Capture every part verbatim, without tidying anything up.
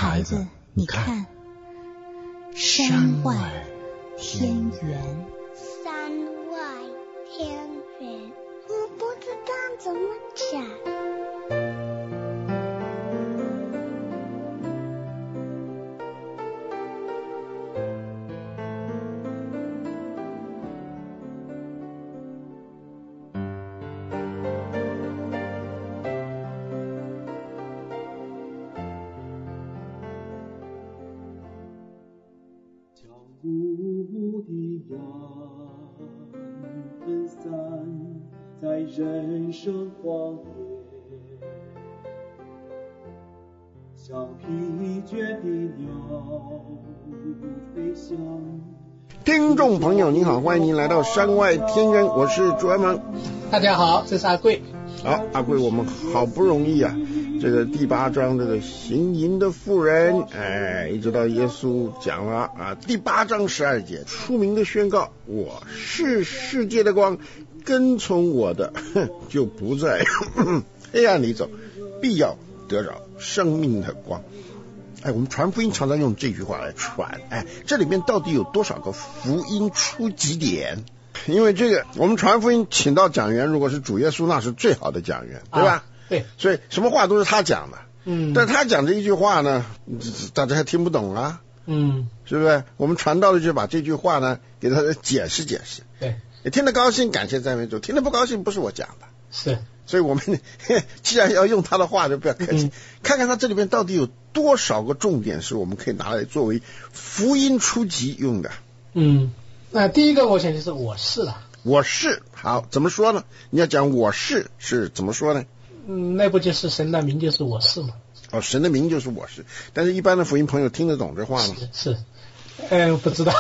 孩子，你看，山外天远。 山外天远，我不知道怎么讲。 雾的阳分散在人生荒野，像疲倦的鸟飞翔。 听众朋友您好，欢迎您来到山外天人，我是朱安萌。 大家好，这是阿贵。 好，阿贵，我们好不容易啊，这个第八章这个行淫的妇人，哎，一直到耶稣讲了啊，第八章十二节出名的宣告，我是世界的光，跟从我的就不在黑暗里走，必要得着生命的光。哎，我们传福音常常用这句话来传，哎，这里面到底有多少个福音初级点？因为这个我们传福音请到讲员，如果是主耶稣，那是最好的讲员，对吧？ 啊、对， 所以什么话都是他讲的。嗯，但他讲这一句话呢，大家还听不懂啊。嗯，是不是？我们传道的就把这句话呢给他解释解释。 对， 你听得高兴，感谢赞美主；听得不高兴，不是我讲的。 是， 所以我们既然要用他的话，就不要客气，嗯、看看他这里面到底有多少个重点是我们可以拿来作为福音初级用的。 嗯。那第一个我想就是我是了， 我是好怎么说呢？你要讲我是是怎么说呢？ 嗯，那不就是神的名就是我是吗？ 哦，神的名就是我是，但是一般的福音朋友听得懂这话吗？ 是是，呃，不知道。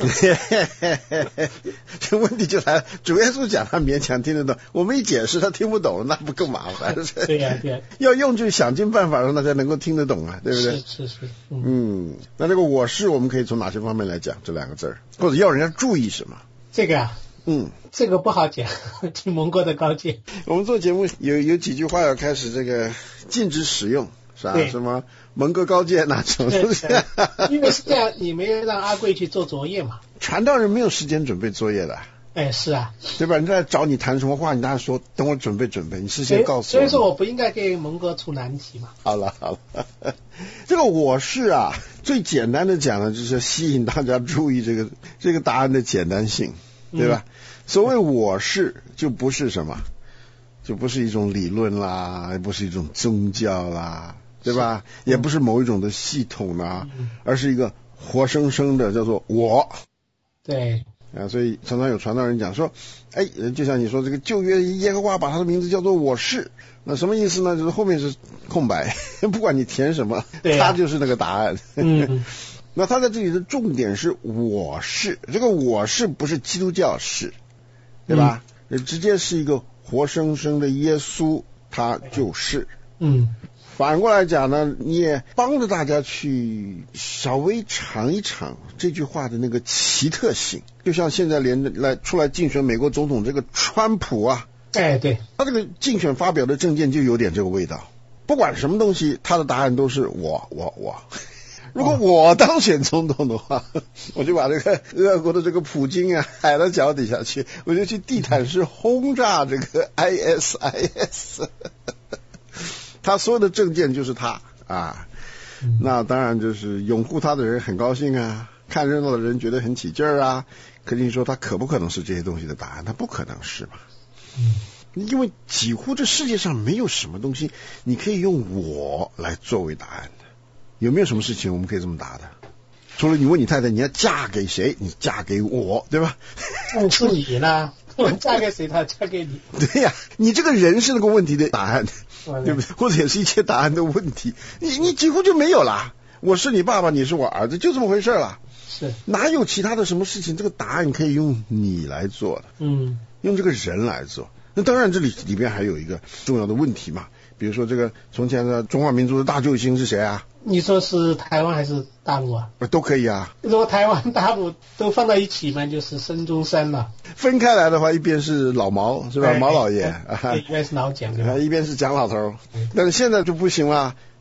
这问题就来了，主耶稣讲他勉强听得懂，我们一解释他听不懂，那不更麻烦？ 对呀、啊、对呀、啊， 要用就想尽办法让大家能够听得懂啊，对不对？ 是是是。嗯, 嗯，那这个我是我们可以从哪些方面来讲这两个字儿，或者要人家注意什么？ 这个啊。嗯，这个不好讲，听蒙哥的高见。 我们做节目有有几句话要开始这个禁止使用，是吧？什么蒙哥高见那种东西？ 因为是这样，你没有让阿贵去做作业嘛。 传道人没有时间准备作业的。 哎，是啊， 对吧？人家找你谈什么话，你当然说等我准备准备，你事先告诉我。 所以说我不应该给蒙哥出难题嘛。 好了好了，这个我是啊，最简单的讲呢，就是吸引大家注意这个这个答案的简单性，对吧？嗯、所谓我是，就不是什么，就不是一种理论啦，也不是一种宗教啦，对吧？嗯、也不是某一种的系统啦，嗯、而是一个活生生的叫做我。 对。 啊，所以常常有传道人讲说，哎，就像你说这个旧约耶和华把他的名字叫做我是，那什么意思呢？就是后面是空白，不管你填什么， 对啊、 他就是那个答案。 嗯， 那他在这里的重点是我是，这个我是不是基督教是，对吧？嗯、直接是一个活生生的耶稣，他就是。 嗯。 反过来讲呢，你也帮着大家去稍微尝一尝这句话的那个奇特性，就像现在连来出来竞选美国总统这个川普啊， 哎，对， 他这个竞选发表的政见就有点这个味道，不管什么东西，他的答案都是我我我。如果我当选总统的话，我就把这个俄国的这个普京啊踩到脚底下去，我就去地毯式轰炸这个 I S I S。他所有的政见就是他啊，嗯、那当然就是拥护他的人很高兴啊，看热闹的人觉得很起劲儿啊。可是你说他可不可能是这些东西的答案？他不可能是吧？嗯，因为几乎这世界上没有什么东西你可以用我来作为答案的。有没有什么事情我们可以这么答的？除了你问你太太你要嫁给谁，你嫁给我，对吧？ 嗯，是你呢？我嫁给谁，他嫁给你。 对呀、啊，你这个人是那个问题的答案。对不对？或者也是一切答案的问题，你你几乎就没有啦。我是你爸爸，你是我儿子，就这么回事了。 是， 哪有其他的什么事情？这个答案可以用你来做的，嗯，用这个人来做。那当然，这里里边还有一个重要的问题嘛，比如说这个从前的中华民族的大救星是谁啊？ 你说是台湾还是大陆啊？ 都可以啊。 如果台湾、大陆都放到一起嘛，就是孙中山了。 分开来的话，一边是老毛，是吧？毛老爷， 一边是老蒋，对吧？ 一边是蒋老头。但是现在就不行了，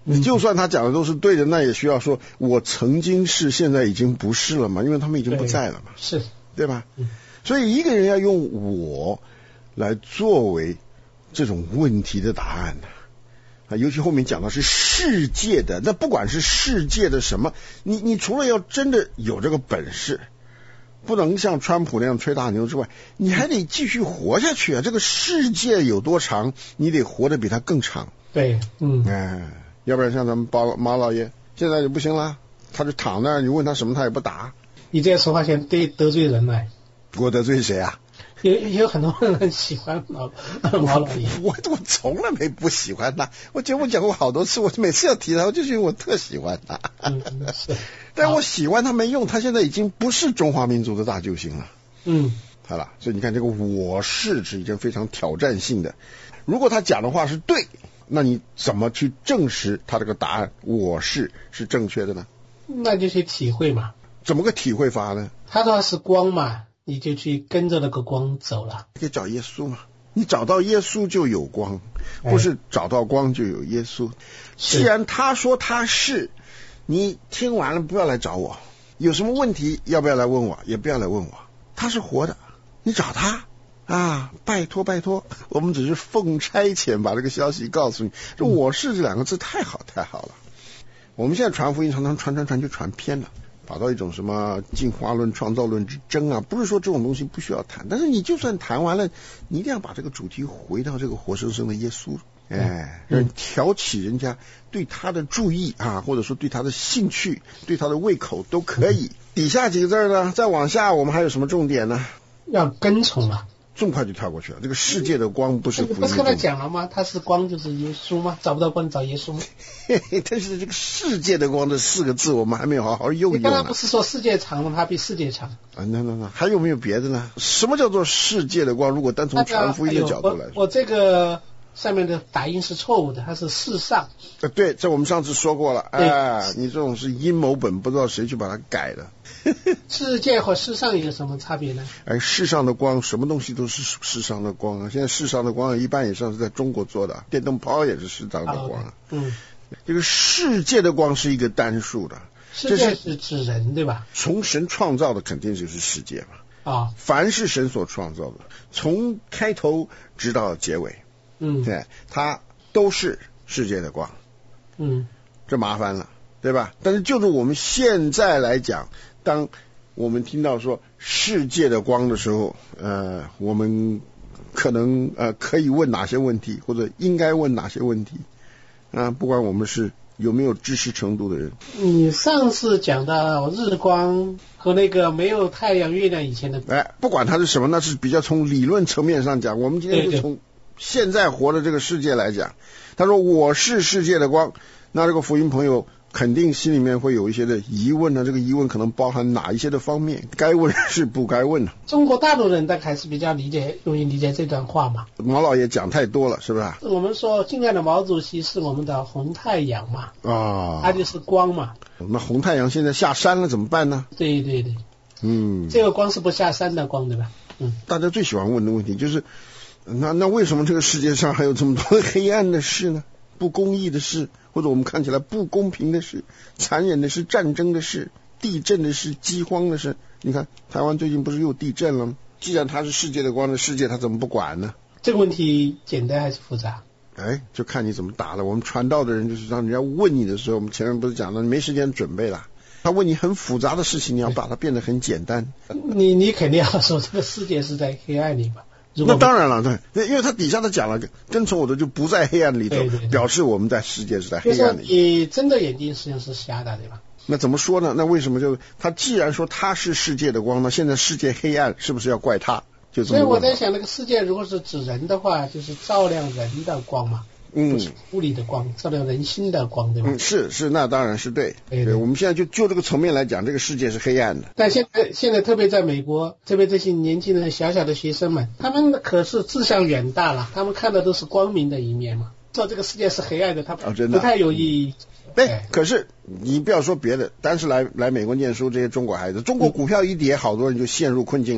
嗯、 就算他讲的都是对的，那也需要说我曾经是，现在已经不是了嘛，因为他们已经不在了嘛， 是， 对吧？ 嗯、 所以一个人要用我来作为这种问题的答案呢、啊，尤其后面讲的是世界的，那不管是世界的什么，你你除了要真的有这个本事，不能像川普那样吹大牛之外，你还得继续活下去啊！这个世界有多长，你得活得比他更长。 对，嗯， 哎，要不然像咱们包马老爷现在就不行了，他就躺那儿，你问他什么他也不答。 你这样说话现在得得罪人了。 我得罪谁啊？ 有有很多人喜欢毛毛老爷， 我我从来没不喜欢他，我节目讲过好多次，我每次要提他，我就觉得我特喜欢他。 嗯，是。 但我喜欢他没用，他现在已经不是中华民族的大救星了。 嗯， 好了，所以你看这个我是是一件非常挑战性的。如果他讲的话是对，那你怎么去证实他这个答案我是是正确的呢？ 那就去体会嘛。 怎么个体会法呢？ 他说是光嘛，你就去跟着那个光走了。 可以找耶稣嘛？你找到耶稣就有光，不是找到光就有耶稣。既然他说他是，你听完了不要来找我，有什么问题要不要来问我？也不要来问我。他是活的，你找他啊！拜托拜托，我们只是奉差遣把这个消息告诉你。这我是这两个字太好太好了。我们现在传福音常常传传传就传偏了。跑到一种什么进化论、创造论之争啊，不是说这种东西不需要谈，但是你就算谈完了，你一定要把这个主题回到这个活生生的耶稣，哎，让挑起人家对他的注意啊，或者说对他的兴趣、对他的胃口都可以。底下几个字呢，再往下我们还有什么重点呢？ 要跟从了。 这么快就跳过去了。这个世界的光不是福音， 不是跟他讲了吗？他是光就是耶稣吗？找不到光找耶稣吗？ 但是这个世界的光这四个字我们还没有好好用一用呢。 你刚才不是说世界长吗？它比世界长啊？那那那还有没有别的呢？什么叫做世界的光？如果单从传福音的角度来说， 我, 我这个上面的打印是错误的，它是世上。 呃，对，这我们上次说过了。哎，你这种是阴谋本，不知道谁去把它改的。 世界和世上有什么差别呢？ 哎，世上的光，什么东西都是世上的光啊！现在世上的光一半以上是在中国做的，电灯泡也是世上的光啊。 嗯， 这个世界的光是一个单数的， 世界是指人对吧？ 从神创造的肯定就是世界嘛。 啊， 凡是神所创造的，从开头直到结尾， 嗯， 对，它都是世界的光。 嗯， 这麻烦了，对吧？但是就是我们现在来讲，当我们听到说世界的光的时候，呃，我们可能呃可以问哪些问题，或者应该问哪些问题啊？不管我们是有没有知识程度的人。 你上次讲到日光和那个没有太阳、月亮以前的， 哎，不管它是什么，那是比较从理论层面上讲。我们今天就从现在活的这个世界来讲，他说我是世界的光，那这个福音朋友肯定心里面会有一些的疑问呢，这个疑问可能包含哪一些的方面，该问是不该问呢？ 中国大陆人大概还是比较理解容易理解这段话嘛。 毛老爷讲太多了，是不是？ 我们说敬爱的毛主席是我们的红太阳嘛， 啊， 他就是光嘛。 那红太阳现在下山了怎么办呢？ 对对对， 嗯， 这个光是不下山的光，对吧？嗯， 大家最喜欢问的问题就是，那那为什么这个世界上还有这么多黑暗的事呢？不公义的事，或者我们看起来不公平的事，残忍的事，战争的事，地震的事，饥荒的事。你看台湾最近不是又地震了吗？既然它是世界的光的世界，它怎么不管呢？ 这个问题简单还是复杂？ 哎，就看你怎么答了。我们传道的人就是让人家问你的时候，我们前面不是讲了，你没时间准备了。他问你很复杂的事情，你要把它变得很简单。 你你肯定要说这个世界是在黑暗里吧？ 那当然了，对，因为他底下他讲了，跟从我的就不在黑暗里头， 对对对， 表示我们在世界是在黑暗里。 你真的眼睛实际上是瞎的，对吧？ 那怎么说呢？那为什么就他既然说他是世界的光，那现在世界黑暗，是不是要怪他？就这么。 所以我在想，那个世界如果是指人的话，就是照亮人的光嘛。 嗯， 不是物理的光，照亮人心的光，对吧？ 嗯，是是，那当然是对。 对, 对, 对，我们现在就就这个层面来讲，这个世界是黑暗的。 但现在现在特别在美国，特别这些年轻人、小小的学生们，他们可是志向远大了，他们看的都是光明的一面嘛。说这个世界是黑暗的，他不太有意义。 对、哦，可是你不要说别的，单是来来美国念书这些中国孩子，中国股票一跌，好多人就陷入困境了。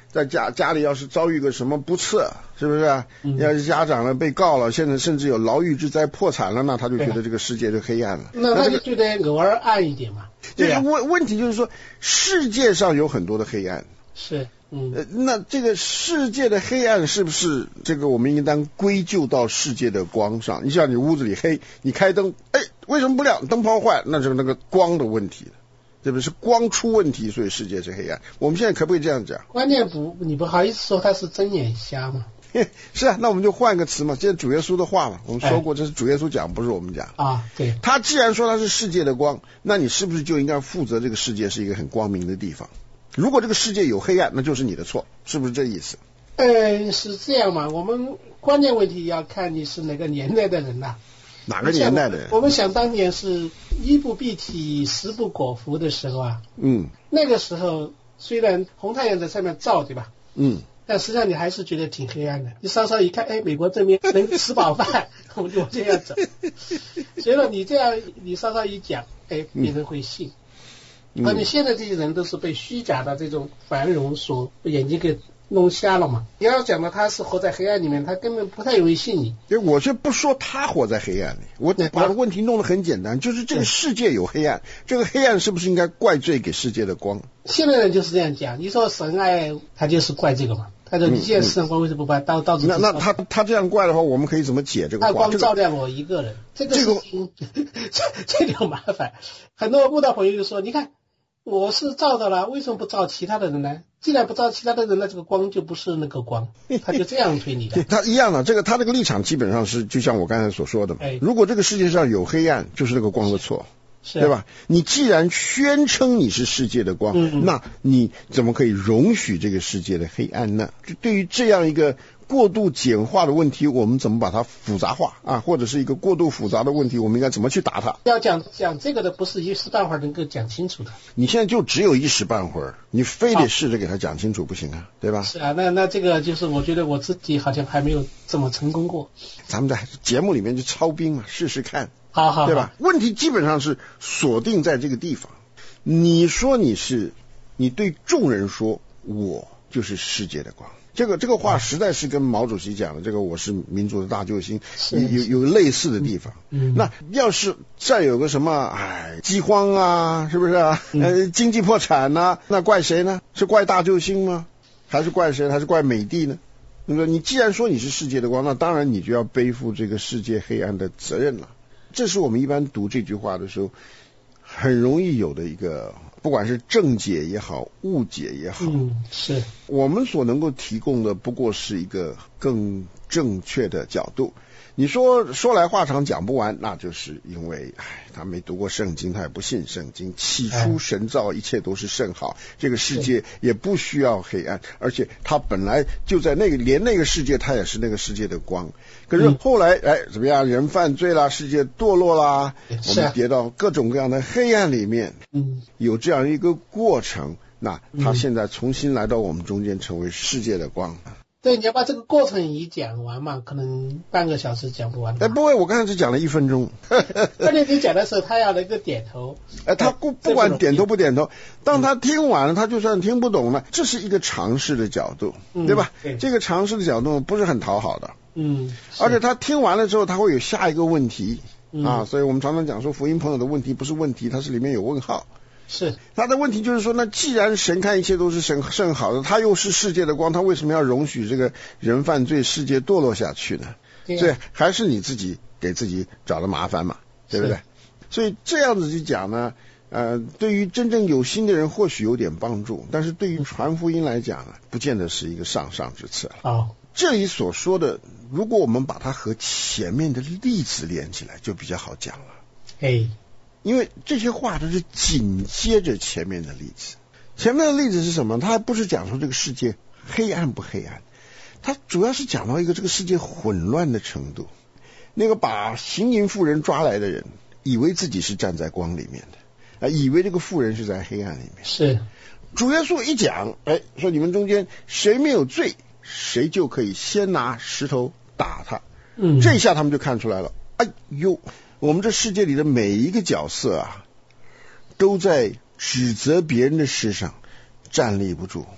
在家家里要是遭遇个什么不测，是不是、啊嗯、要是家长呢被告了，现在甚至有牢狱之灾破产了，那他就觉得这个世界就黑暗了。 那他就觉得偶尔暗一点嘛。 这个问问题就是说，世界上有很多的黑暗。 是。嗯、 呃，那这个世界的黑暗是不是这个我们应当归咎到世界的光上？你像你屋子里黑，你开灯，哎，为什么不亮？灯泡坏，那就是那个光的问题，对不对？是光出问题，所以世界是黑暗。我们现在可不可以这样讲？ 关键不，你不好意思说他是睁眼瞎嘛？ 是啊，那我们就换个词嘛。现在主耶稣的话嘛，我们说过这是主耶稣讲，不是我们讲啊。对， 他既然说他是世界的光，那你是不是就应该负责这个世界是一个很光明的地方？如果这个世界有黑暗，那就是你的错，是不是这意思？ 呃，是这样嘛。我们关键问题要看你是哪个年代的人呐、啊。 哪个年代的人？ 我们想当年是衣不蔽体，食不果腹的时候啊。 嗯。 那个时候虽然红太阳在上面照，对吧？ 嗯。 但实际上你还是觉得挺黑暗的。你稍稍一看，哎，美国这边能吃饱饭，我们就这样走。所以说你这样，你稍稍一讲，哎，别人会信。 嗯、 而且现在这些人都是被虚假的这种繁荣所眼睛给弄瞎了嘛。你要讲的他是活在黑暗里面，他根本不太容易信你。 我就不说他活在黑暗里，我把问题弄得很简单，就是这个世界有黑暗，这个黑暗是不是应该怪罪给世界的光？ 现在人就是这样讲，你说神爱他就是怪这个嘛。他说你现在世上光为什么不把到到处？ 那那他他这样怪的话，我们可以怎么解这个卦？ 他光照亮我一个人，这个事情这这个麻烦。很多慕道朋友就说，你看。我是照的了，为什么不照其他的人呢？既然不照其他的人，那这个光就不是那个光，他就这样推你的。 他一样的，这个他这个立场基本上是就像我刚才所说的嘛。 哎、 如果这个世界上有黑暗，就是那个光的错， 是对吧？你既然宣称你是世界的光， 嗯、 那你怎么可以容许这个世界的黑暗呢？就对于这样一个过度简化的问题，我们怎么把它复杂化啊？或者是一个过度复杂的问题，我们应该怎么去答它？ 要讲讲这个的，不是一时半会儿能够讲清楚的。 你现在就只有一时半会儿，你非得试着给他讲清楚，不行啊，对吧？ 是啊，那那这个就是我觉得我自己好像还没有这么成功过。 咱们在节目里面就操兵嘛，试试看， 好好， 对吧？问题基本上是锁定在这个地方。你说你是，你对众人说，我就是世界的光。这个这个话实在是跟毛主席讲的这个我是民族的大救星有有类似的地方。 嗯， 那要是再有个什么哎饥荒啊，是不是啊？呃，经济破产呐、啊，那怪谁呢？是怪大救星吗？还是怪谁？还是怪美帝呢？那么你既然说你是世界的光，那当然你就要背负这个世界黑暗的责任了。这是我们一般读这句话的时候很容易有的一个。不管是正解也好，误解也好， 嗯，是我们所能够提供的不过是一个更正确的角度。你说说来话长讲不完，那就是因为唉他没读过圣经，他也不信圣经。起初神造一切都是甚好，这个世界也不需要黑暗，而且他本来就在那个连那个世界他也是那个世界的光。可是后来哎怎么样，人犯罪啦，世界堕落啦，我们跌到各种各样的黑暗里面， 嗯， 有这样一个过程，那他现在重新来到我们中间，成为世界的光。 对，你要把这个过程一讲完嘛，可能半个小时讲不完。 哎，不会，我刚才只讲了一分钟。 关键你讲的时候，他要那个点头。 哎，他不不管点头不点头，当他听完了，他就算听不懂了，这是一个尝试的角度， 嗯、 对吧？ 对， 这个尝试的角度不是很讨好的。 嗯， 而且他听完了之后，他会有下一个问题、 嗯、 啊，所以我们常常讲说，福音朋友的问题不是问题，它是里面有问号。 是他的问题就是说，那既然神看一切都是神甚好的，他又是世界的光，他为什么要容许这个人犯罪，世界堕落下去呢？ 对、啊， 所以还是你自己给自己找的麻烦嘛，对不对？所以这样子去讲呢，呃，对于真正有心的人或许有点帮助，但是对于传福音来讲呢，不见得是一个上上之策。 哦， 这里所说的，如果我们把它和前面的例子连起来，就比较好讲了。 哎。 因为这些话都是紧接着前面的例子。前面的例子是什么？它还不是讲说这个世界黑暗不黑暗，它主要是讲到一个这个世界混乱的程度。那个把行淫妇人抓来的人，以为自己是站在光里面的，啊，以为这个妇人是在黑暗里面。 是主耶稣一讲，哎，说你们中间谁没有罪，谁就可以先拿石头打他。 嗯， 这一下他们就看出来了，哎呦。我们这世界里的每一个角色啊，都在指责别人的事上站立不住。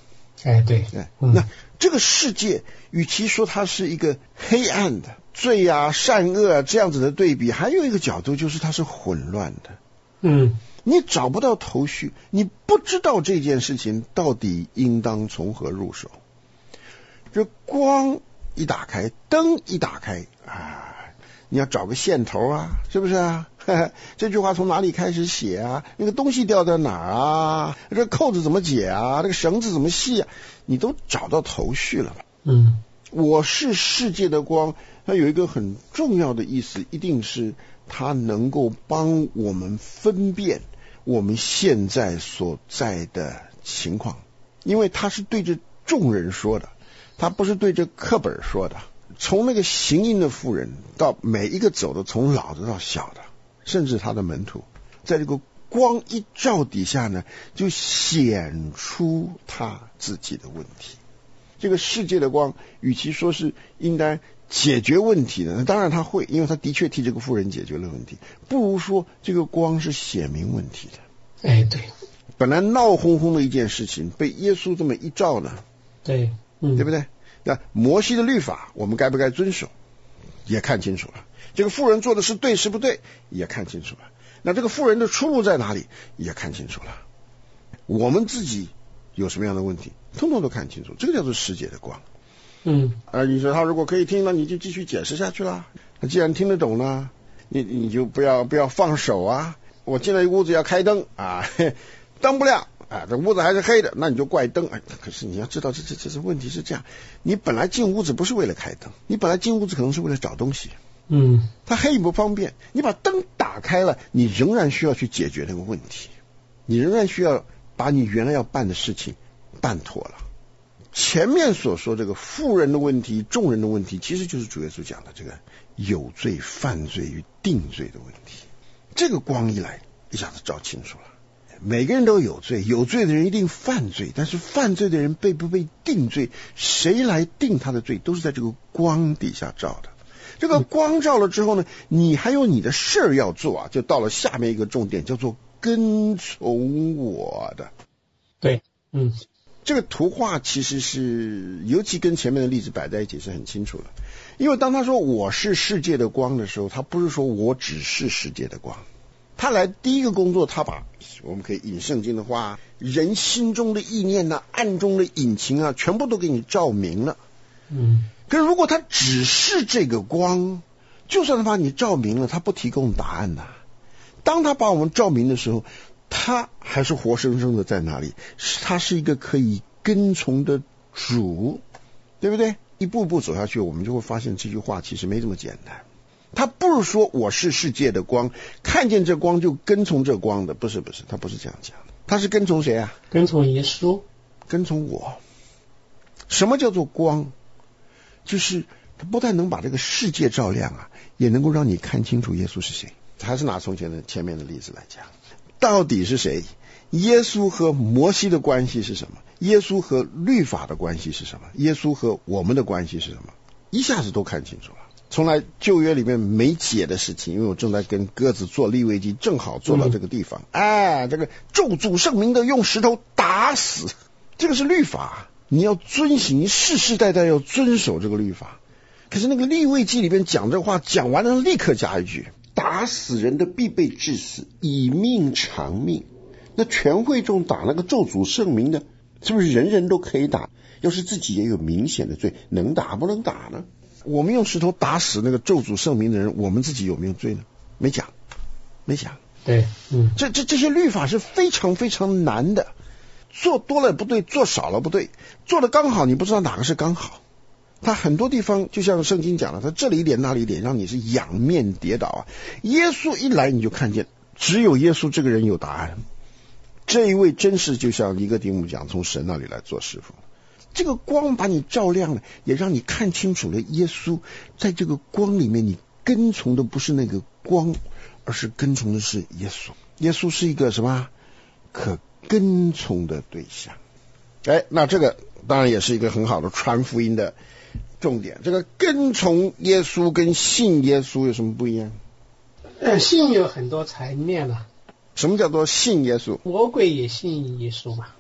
哎，对， 哎， 嗯、 那这个世界与其说它是一个黑暗的罪啊、善恶啊这样子的对比，还有一个角度就是它是混乱的。 嗯， 你找不到头绪，你不知道这件事情到底应当从何入手。这光一打开，灯一打开啊，你要找个线头啊，是不是啊？这句话从哪里开始写啊？那个东西掉在哪儿啊？这个扣子怎么解啊？这个绳子怎么系啊？你都找到头绪了吧？ 嗯， 我是世界的光，它有一个很重要的意思，一定是它能够帮我们分辨我们现在所在的情况，因为它是对着众人说的，它不是对着课本说的。从那个行淫的妇人到每一个走的，从老的到小的，甚至他的门徒，在这个光一照底下呢，就显出他自己的问题。这个世界的光与其说是应该解决问题的，那当然他会，因为他的确替这个妇人解决了问题，不如说这个光是显明问题的。 哎，对， 本来闹哄哄的一件事情，被耶稣这么一照呢， 对，嗯， 对不对？那摩西的律法我们该不该遵守，也看清楚了。这个妇人做的是对是不对，也看清楚了。那这个妇人的出路在哪里，也看清楚了。我们自己有什么样的问题，通通都看清楚，这个叫做世界的光。 嗯， 啊，你说他如果可以听，那你就继续解释下去啦。那既然听得懂呢，你你就不要不要放手啊。我进来屋子要开灯啊，灯不亮啊，这屋子还是黑的，那你就怪灯。哎，可是你要知道，这这这是问题是这样，你本来进屋子不是为了开灯，你本来进屋子可能是为了找东西。 嗯， 它黑不方便，你把灯打开了，你仍然需要去解决那个问题，你仍然需要把你原来要办的事情办妥了。前面所说这个妇人的问题、众人的问题，其实就是主耶稣讲的这个有罪、犯罪与定罪的问题。这个光一来，一下子照清楚了。每个人都有罪，有罪的人一定犯罪，但是犯罪的人被不被定罪，谁来定他的罪，都是在这个光底下照的。这个光照了之后呢，你还有你的事儿要做啊，就到了下面一个重点，叫做跟从我的。 对，嗯， 这个图画其实是，尤其跟前面的例子摆在一起是很清楚的。因为当他说我是世界的光的时候，他不是说我只是世界的光。他来第一个工作，他把我们可以引圣经的话，人心中的意念啊、暗中的隐情啊，全部都给你照明了。 嗯， 可是如果他只是这个光，就算他把你照明了，他不提供答案的。当他把我们照明的时候，他还是活生生的在那里，他是一个可以跟从的主，对不对？一步步走下去，我们就会发现这句话其实没这么简单。他不是说我是世界的光，看见这光就跟从这光的，不是不是，他不是这样讲的。他是跟从谁啊？ 跟从耶稣， 跟从我。什么叫做光？就是他不但能把这个世界照亮啊，也能够让你看清楚耶稣是谁。还是拿从前的前面的例子来讲，到底是谁？耶稣和摩西的关系是什么？耶稣和律法的关系是什么？耶稣和我们的关系是什么？一下子都看清楚了。从来旧约里面没解的事情，因为我正在跟鸽子做利未记，正好做到这个地方。嗯、哎，这个咒诅圣名的用石头打死，这个是律法，你要遵行，你世世代代要遵守这个律法。可是那个利未记里面讲这话，讲完了立刻加一句：打死人的必被治死，以命偿命。那全会众打那个咒诅圣名的，是不是人人都可以打？要是自己也有明显的罪，能打不能打呢？我们用石头打死那个咒诅圣名的人，我们自己有没有罪呢？没讲，没讲。 对，嗯， 这这这些律法是非常非常难的，做多了不对，做少了不对，做的刚好你不知道哪个是刚好。他很多地方就像圣经讲的，他这里一点那里一点，让你是仰面跌倒啊。耶稣一来你就看见，只有耶稣这个人有答案。这一位真是就像尼哥底母讲，从神那里来做师傅。这个光把你照亮了，也让你看清楚了耶稣。在这个光里面，你跟从的不是那个光，而是跟从的是耶稣。耶稣是一个什么可跟从的对象。哎，那这个当然也是一个很好的传福音的重点。这个跟从耶稣跟信耶稣有什么不一样？ 呃，信有很多层面了。 什么叫做信耶稣？ 魔鬼也信耶稣嘛？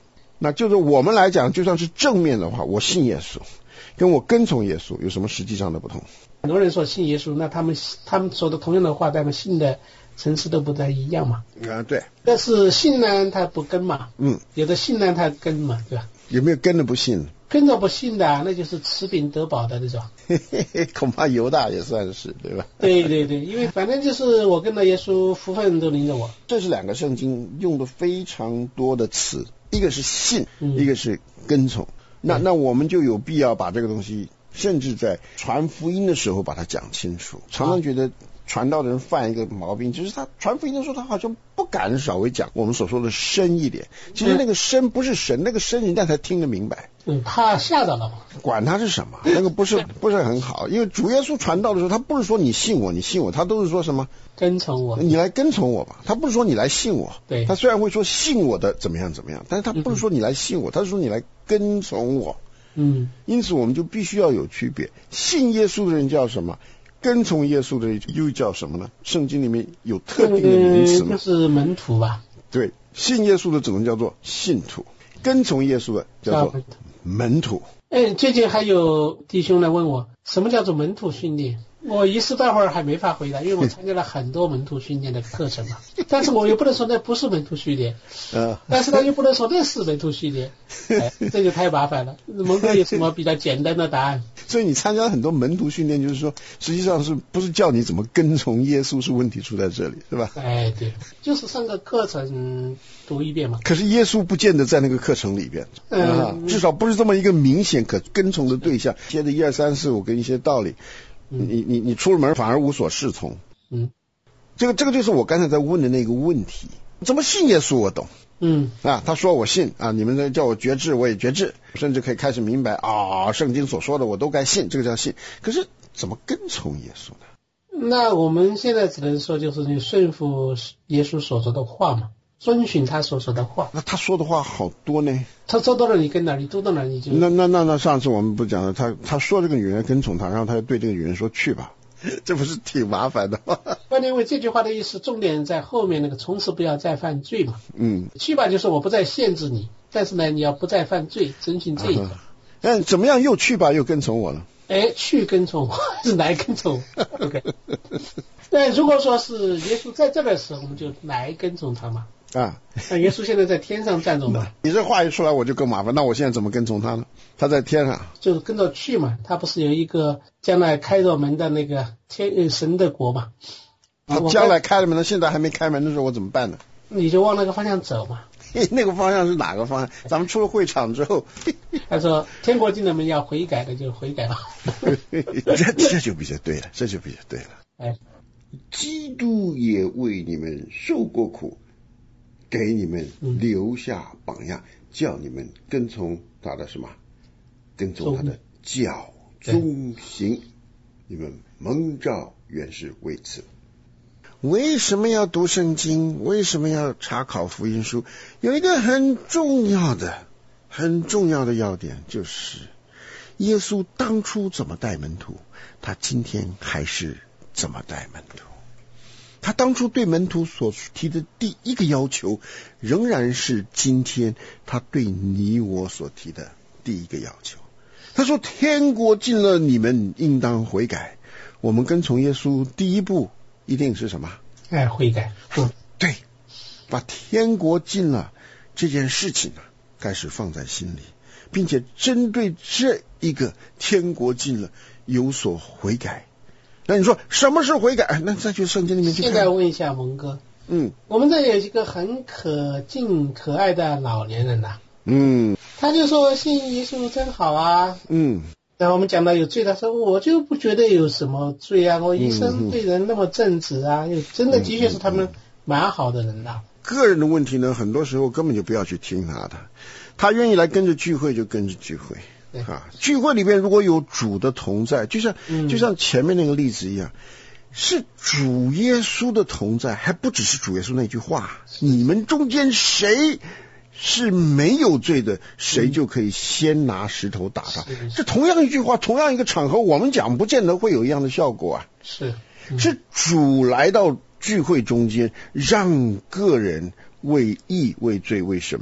那就是我们来讲，就算是正面的话，我信耶稣，跟我跟从耶稣有什么实际上的不同？ 很多人说信耶稣，那他们他们说的同样的话，他们信的层次都不太一样嘛。 啊，对。 但是信呢，他不跟嘛。 嗯。 有的信呢，他跟嘛，对吧？ 有没有跟着不信？ 跟着不信的、啊，那就是持饼得饱的那种。 恐怕犹大也算是，对吧？ 对对对，因为反正就是我跟着耶稣，福分都临着我。 这是两个圣经用的非常多的词，一个是信， 嗯、 一个是跟从。那那我们就有必要把这个东西，甚至在传福音的时候把它讲清楚。常常觉得传道的人犯一个毛病，就是他传福音的时候，他好像不敢稍微讲我们所说的深一点。其实那个深不是神，那个深人家才听得明白。 嗯，怕吓到了嘛。 管他是什么，那个不是不是很好。因为主耶稣传道的时候，他不是说你信我，你信我，他都是说什么跟从我， 你来跟从我吧。他不是说你来信我， 对， 他虽然会说信我的怎么样怎么样，但是他不是说你来信我，他是说你来跟从我。 嗯， 因此我们就必须要有区别。信耶稣的人叫什么？跟从耶稣的人又叫什么呢？圣经里面有特定的名词吗？ 嗯、就是门徒吧。 对，信耶稣的只能叫做信徒，跟从耶稣的叫做门徒。 哎，最近还有弟兄来问我，什么叫做门徒训练？我一时半会儿还没法回答，因为我参加了很多门徒训练的课程嘛。但是我又不能说那不是门徒训练， 呃， 但是他又不能说那是门徒训练，哎，这就太麻烦了。蒙哥有什么比较简单的答案？ 所以你参加很多门徒训练，就是说，实际上是不是叫你怎么跟从耶稣，是问题出在这里，是吧？ 哎，对，就是上个课程读一遍嘛。 可是耶稣不见得在那个课程里边，嗯、啊，至少不是这么一个明显可跟从的对象。接着一二三四五跟一些道理。你你你出了门反而无所适从， 嗯， 这个这个就是我刚才在问的那个问题。怎么信耶稣我懂， 嗯啊，他说我信啊，你们在叫我觉知我也觉知，甚至可以开始明白啊，圣经所说的我都该信，这个叫信。可是怎么跟从耶稣呢？ 那我们现在只能说就是你顺服耶稣所说的话嘛，遵循他所说的话。 那他说的话好多呢， 他说到了你跟哪里，读到哪里就。 那那那那上次我们不讲了，他他说这个女人跟从他，然后他就对这个女人说去吧，这不是挺麻烦的吗？ 关键因为这句话的意思，重点在后面那个从此不要再犯罪嘛。 嗯， 去吧就是我不再限制你，但是呢你要不再犯罪，遵循这一个。 那、啊、怎么样又去吧又跟从我了？ 哎，去跟从我是来跟从我 ？OK。那如果说是耶稣在这个时候，我们就来跟从他嘛。 啊， 那耶稣现在在天上站着嘛？ 你这话一出来我就更麻烦，那我现在怎么跟从他呢？他在天上， 就是跟着去嘛。他不是有一个将来开着门的那个天神的国嘛？ 他将来开了门，现在还没开门的时候，我怎么办呢？ 你就往那个方向走嘛。 那个方向是哪个方向？咱们出了会场之后， 他说天国进了门要悔改的就悔改了。 这这就比较对了，这就比较对了。 哎， 基督也为你们受过苦，给你们留下榜样，嗯、叫你们跟从他的什么？跟从他的教中行。你们蒙召原是为此。为什么要读圣经？为什么要查考福音书？有一个很重要的、很重要的要点，就是耶稣当初怎么带门徒，他今天还是怎么带门徒。他当初对门徒所提的第一个要求，仍然是今天他对你我所提的第一个要求。他说：“天国近了，你们应当悔改。”我们跟从耶稣第一步一定是什么？ 哎，悔改。嗯， 对，把天国近了这件事情啊，开始放在心里，并且针对这一个天国近了有所悔改。那你说什么是悔改？那再去圣经里面去看。 现在问一下蒙哥， 嗯， 我们这有一个很可敬可爱的老年人呐、啊， 嗯， 他就说信耶稣真好啊， 嗯。 然后我们讲到有罪，他说我就不觉得有什么罪啊，我一生对人那么正直啊，嗯、真的的确是他们蛮好的人呐、啊。 个人的问题呢，很多时候根本就不要去听他的，他愿意来跟着聚会就跟着聚会啊。聚会里边如果有主的同在，就像、嗯、就像前面那个例子一样，是主耶稣的同在，还不只是主耶稣那句话，你们中间谁是没有罪的，谁就可以先拿石头打他。嗯、这同样一句话，同样一个场合，我们讲不见得会有一样的效果啊。 是，嗯、 是主来到聚会中间，让个人为义、为罪、为审判，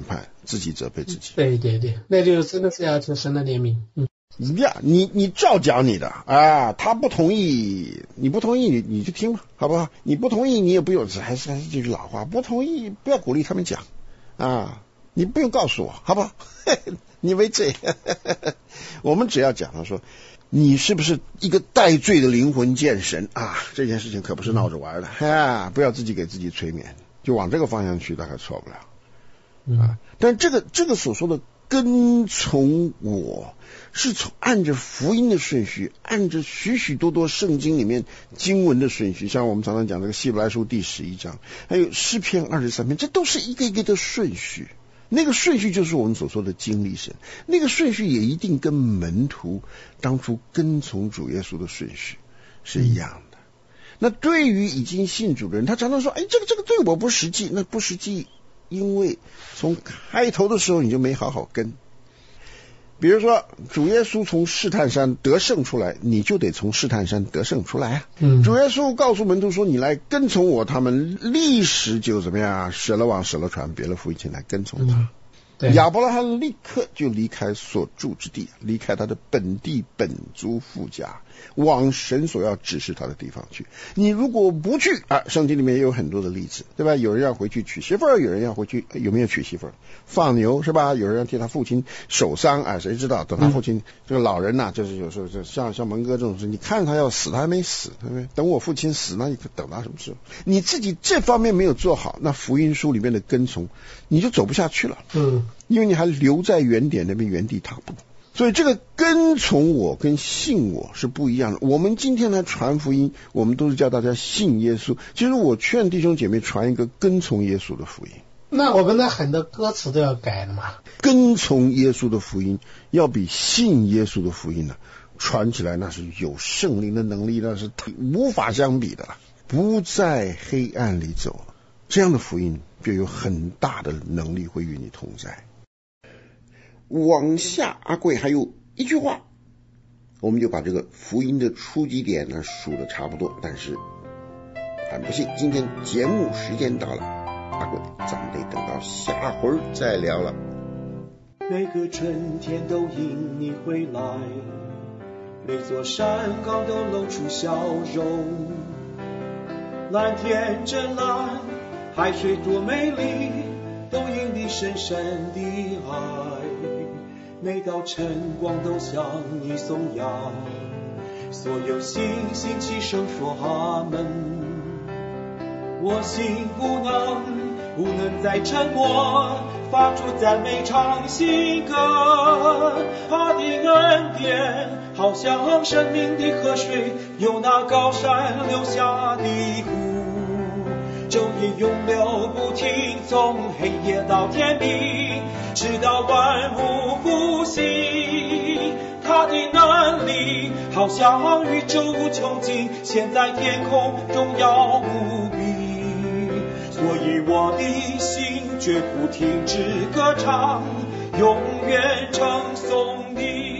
自己责备自己。 对对对，那就真的是要求神的怜悯。嗯。 呀，你你照讲你的啊，他不同意，你不同意，你你就听嘛，好不好？你不同意，你也不用，还是还是这句老话，不同意不要鼓励他们讲啊，你不用告诉我，好不好？你没罪，我们只要讲他说，你是不是一个带罪的灵魂见神啊？这件事情可不是闹着玩的啊！不要自己给自己催眠，就往这个方向去，大概错不了啊。但这个这个所说的跟从我，是从按着福音的顺序，按着许许多多圣经里面经文的顺序，像我们常常讲这个希伯来书第十一章，还有诗篇二十三篇，这都是一个一个的顺序。那个顺序就是我们所说的经历神，那个顺序也一定跟门徒当初跟从主耶稣的顺序是一样的。那对于已经信主的人，他常常说，哎，这个这个对我不实际，那不实际，因为从开头的时候你就没好好跟。比如说主耶稣从试探山得胜出来，你就得从试探山得胜出来啊。嗯，主耶稣告诉门徒说，你来跟从我，他们立时就怎么样，舍了网舍了船，别了父亲来跟从他。嗯，对，亚伯拉罕立刻就离开所住之地，离开他的本地本族父家，往神所要指示他的地方去。你如果不去啊，圣经里面也有很多的例子，对吧？有人要回去娶媳妇儿，有人要回去，有没有娶媳妇儿？放牛是吧？有人要替他父亲守丧啊，谁知道？等他父亲、嗯、这个老人呐、啊，就是有时候就像像蒙哥这种事，你看他要死，他还没死，对不对？等我父亲死，那你等他什么时候？你自己这方面没有做好，那福音书里面的跟从，你就走不下去了。嗯，因为你还留在原点那边原地踏步。所以这个跟从我跟信我是不一样的。我们今天来传福音，我们都是叫大家信耶稣。其实我劝弟兄姐妹传一个跟从耶稣的福音。 那我们的很多歌词都要改了嘛。 跟从耶稣的福音要比信耶稣的福音呢、啊，传起来那是有圣灵的能力，那是无法相比的了。不在黑暗里走，这样的福音就有很大的能力会与你同在。往下，阿贵还有一句话，我们就把这个福音的初级点呢数的差不多，但是很不幸，今天节目时间到了，阿贵，咱们得等到下回再聊了。 每个春天都因你回来，每座山岗都露出笑容，蓝天真蓝，海水多美丽，都因你深深的爱。每道晨光都向你颂扬，所有星星齐声说阿门。我心不能不能再沉默，发出赞美唱新歌。他的恩典好像生命的河水，由那高山流下的湖，昼夜永流不停，从黑夜到天明，直到万物复兴。他的能力好像宇宙无穷尽，现在天空荣耀无比，所以我的心绝不停止歌唱，永远称颂你。